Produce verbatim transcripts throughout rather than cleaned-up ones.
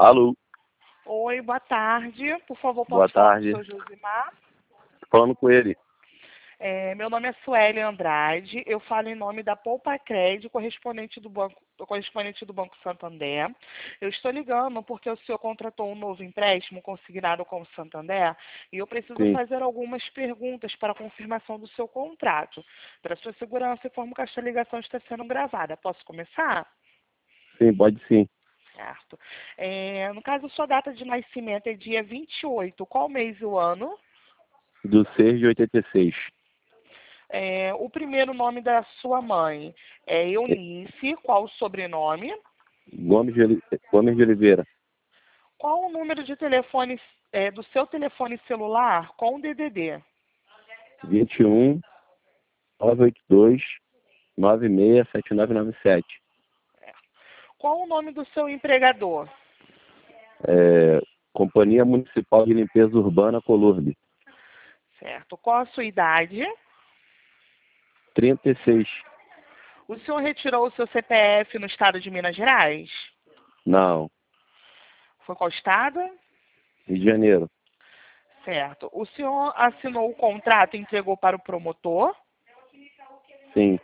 Alô, Oi, boa tarde. Por favor, boa posso falar com o tarde. senhor Josimar? Falando com ele. É, meu nome é Sueli Andrade. Eu falo em nome da Poupa Crédito, correspondente do Banco, correspondente do Banco Santander. Eu estou ligando porque o senhor contratou um novo empréstimo consignado com o Santander e eu preciso Sim, fazer algumas perguntas para a confirmação do seu contrato. Para sua segurança, informo que esta ligação está sendo gravada. Posso começar? sim, pode sim. Certo. É, no caso, sua data de nascimento é dia vinte e oito. Qual mês e o ano? Do seis de oitenta e seis. É, o primeiro nome da sua mãe é Eunice. Qual o sobrenome? Gomes de, Oli- Gomes de Oliveira. Qual o número de telefone é, do seu telefone celular com D D D? vinte e um, nove oito dois, nove seis sete nove nove sete. Qual o nome do seu empregador? É, Companhia Municipal de Limpeza Urbana Colurbe. Certo. Qual a sua idade? trinta e seis. O senhor retirou o seu C P F no estado de Minas Gerais? Não. Foi qual estado? Rio de Janeiro. Certo. O senhor assinou o contrato e entregou para o promotor? Sim,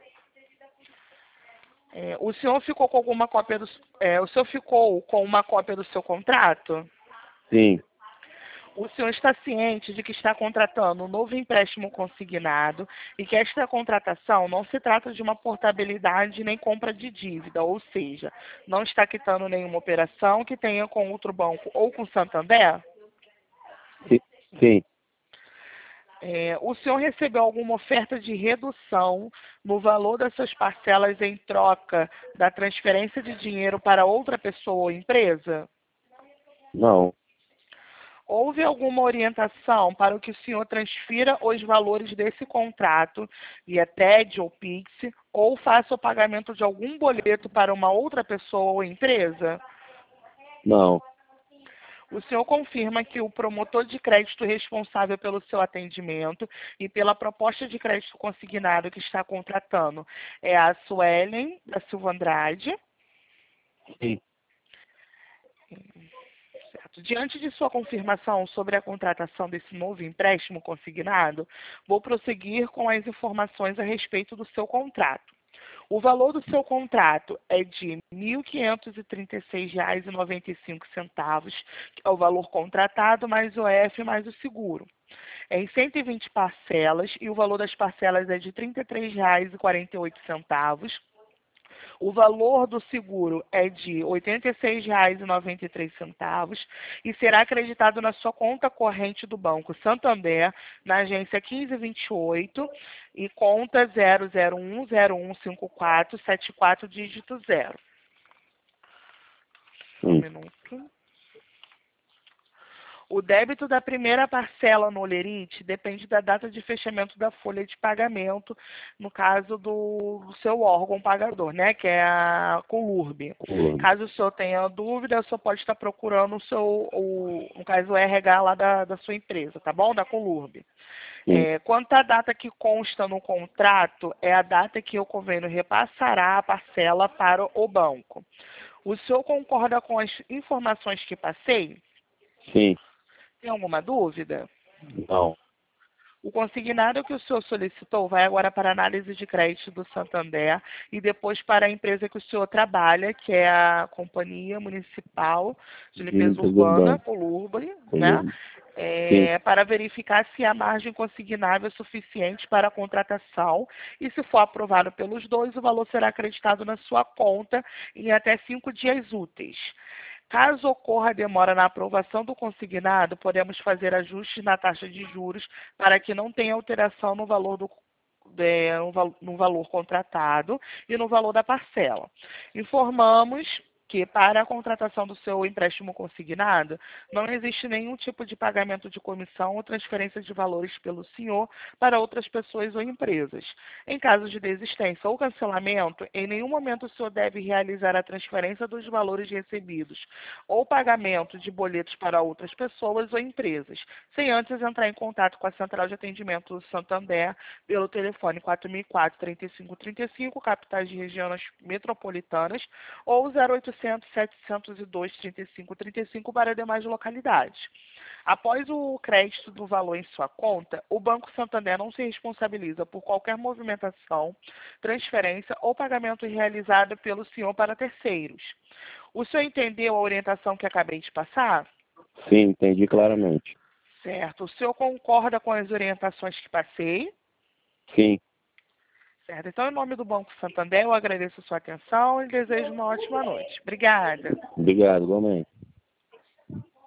É, o senhor ficou com alguma cópia do, é, o senhor ficou com uma cópia do seu contrato? sim. O senhor está ciente de que está contratando um novo empréstimo consignado e que esta contratação não se trata de uma portabilidade nem compra de dívida, ou seja, não está quitando nenhuma operação que tenha com outro banco ou com Santander? Sim. Sim. É, o senhor recebeu alguma oferta de redução no valor das suas parcelas em troca da transferência de dinheiro para outra pessoa ou empresa? Não. Houve alguma orientação para que o senhor transfira os valores desse contrato via T E D ou Pix, ou faça o pagamento de algum boleto para uma outra pessoa ou empresa? Não. O senhor confirma que o promotor de crédito responsável pelo seu atendimento e pela proposta de crédito consignado que está contratando é a Suelen da Silva Andrade? Sim. Certo. Diante de sua confirmação sobre a contratação desse novo empréstimo consignado, vou prosseguir com as informações a respeito do seu contrato. O valor do seu contrato é de mil quinhentos e trinta e seis reais e noventa e cinco centavos, que é o valor contratado mais o F mais o seguro. É em cento e vinte parcelas e o valor das parcelas é de trinta e três reais e quarenta e oito centavos. O valor do seguro é de R$ oitenta e seis reais e noventa e três centavos e será acreditado na sua conta corrente do Banco Santander, na agência quinze vinte e oito e conta zero zero um zero um cinco quatro sete quatro dígito zero. Só um Sim. minuto. O débito da primeira parcela no Olerite depende da data de fechamento da folha de pagamento, no caso do, do seu órgão pagador, né, que é a Colurbe. Colurbe. Caso o senhor tenha dúvida, o senhor pode estar procurando o seu, o, no caso, o R H lá da, da sua empresa, tá bom? Da Colurbe. Sim. É, quanto à data que consta no contrato, é a data que o convênio repassará a parcela para o banco. O senhor concorda com as informações que passei? Sim. Tem alguma dúvida? Não. O consignado que o senhor solicitou vai agora para a análise de crédito do Santander e depois para a empresa que o senhor trabalha, que é a Companhia Municipal de De Limpeza limpeza Urbana, urbana. Colurbe, né? Colurbe. Sim. É, para verificar se a margem consignável é suficiente para a contratação e, se for aprovado pelos dois, o valor será acreditado na sua conta em até cinco dias úteis. Caso ocorra demora na aprovação do consignado, podemos fazer ajustes na taxa de juros para que não tenha alteração no valor do é, no, val- no valor contratado e no valor da parcela. Informamos que para a contratação do seu empréstimo consignado, não existe nenhum tipo de pagamento de comissão ou transferência de valores pelo senhor para outras pessoas ou empresas. Em caso de desistência ou cancelamento, em nenhum momento o senhor deve realizar a transferência dos valores recebidos ou pagamento de boletos para outras pessoas ou empresas, sem antes entrar em contato com a Central de Atendimento do Santander pelo telefone quatro mil e quatro, trinta e cinco trinta e cinco, capitais de regiões metropolitanas, ou zero oitocentos oitocentos, setecentos e dois, trinta e cinco, trinta e cinco para demais localidades. Após o crédito do valor em sua conta, o Banco Santander não se responsabiliza por qualquer movimentação, transferência ou pagamento realizado pelo senhor para terceiros. O senhor entendeu a orientação que acabei de passar? Sim, entendi claramente. Certo. O senhor concorda com as orientações que passei? Sim, Certo. Então, em nome do Banco Santander, eu agradeço a sua atenção e desejo uma ótima noite. Obrigada. obrigado, igualmente.